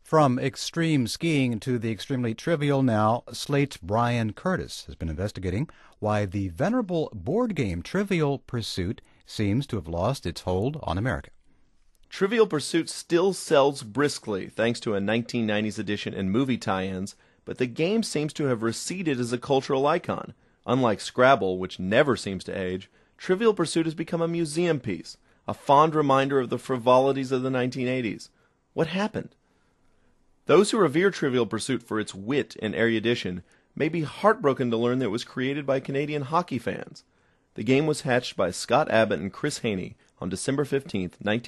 From extreme skiing to the extremely trivial now, Slate's Brian Curtis has been investigating why the venerable board game Trivial Pursuit seems to have lost its hold on America. Trivial Pursuit still sells briskly thanks to a 1990s edition and movie tie-ins, but the game seems to have receded as a cultural icon. Unlike Scrabble, which never seems to age, Trivial Pursuit has become a museum piece, a fond reminder of the frivolities of the 1980s. What happened? Those who revere Trivial Pursuit for its wit and erudition may be heartbroken to learn that it was created by Canadian hockey fans. The game was hatched by Scott Abbott and Chris Haney on December 15,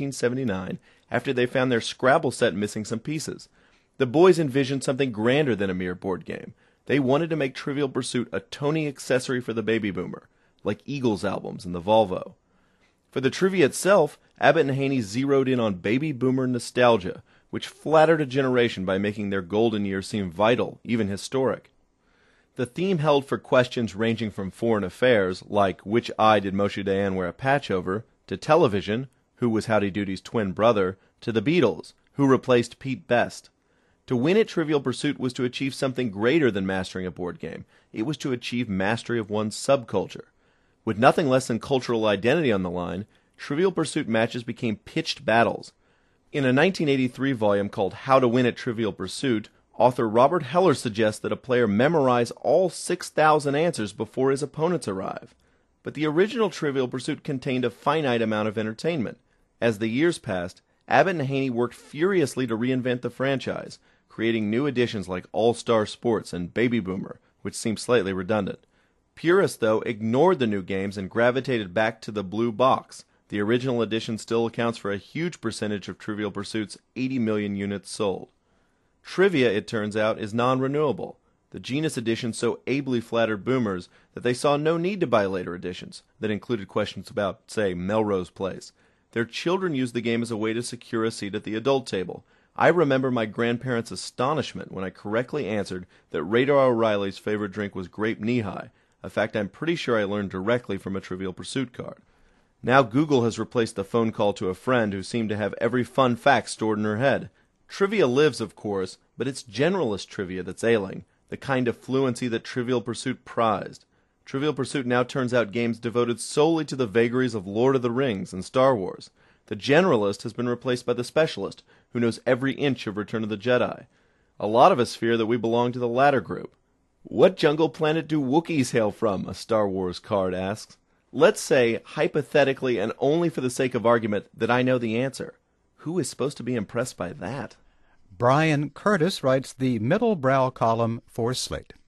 1979, after they found their Scrabble set missing some pieces. The boys envisioned something grander than a mere board game. They wanted to make Trivial Pursuit a Tony accessory for the baby boomer, like Eagles albums and the Volvo. For the trivia itself, Abbott and Haney zeroed in on baby boomer nostalgia, which flattered a generation by making their golden years seem vital, even historic. The theme held for questions ranging from foreign affairs, like which eye did Moshe Dayan wear a patch over, to television, who was Howdy Doody's twin brother, to the Beatles, who replaced Pete Best. To win at Trivial Pursuit was to achieve something greater than mastering a board game. It was to achieve mastery of one's subculture. With nothing less than cultural identity on the line, Trivial Pursuit matches became pitched battles. In a 1983 volume called How to Win at Trivial Pursuit, author Robert Heller suggests that a player memorize all 6,000 answers before his opponents arrive. But the original Trivial Pursuit contained a finite amount of entertainment. As the years passed, Abbott and Haney worked furiously to reinvent the franchise, creating new editions like All-Star Sports and Baby Boomer, which seemed slightly redundant. Purists, though, ignored the new games and gravitated back to the blue box. The original edition still accounts for a huge percentage of Trivial Pursuit's 80 million units sold. Trivia, it turns out, is non-renewable. The Genus edition so ably flattered boomers that they saw no need to buy later editions that included questions about, say, Melrose Place. Their children used the game as a way to secure a seat at the adult table. I remember my grandparents' astonishment when I correctly answered that Radar O'Reilly's favorite drink was grape knee-high, a fact I'm pretty sure I learned directly from a Trivial Pursuit card. Now Google has replaced the phone call to a friend who seemed to have every fun fact stored in her head. Trivia lives, of course, but it's generalist trivia that's ailing, the kind of fluency that Trivial Pursuit prized. Trivial Pursuit now turns out games devoted solely to the vagaries of Lord of the Rings and Star Wars. The generalist has been replaced by the specialist, who knows every inch of Return of the Jedi. A lot of us fear that we belong to the latter group. What jungle planet do Wookiees hail from? A Star Wars card asks. Let's say, hypothetically and only for the sake of argument, that I know the answer. Who is supposed to be impressed by that? Brian Curtis writes the Middle Brow column for Slate.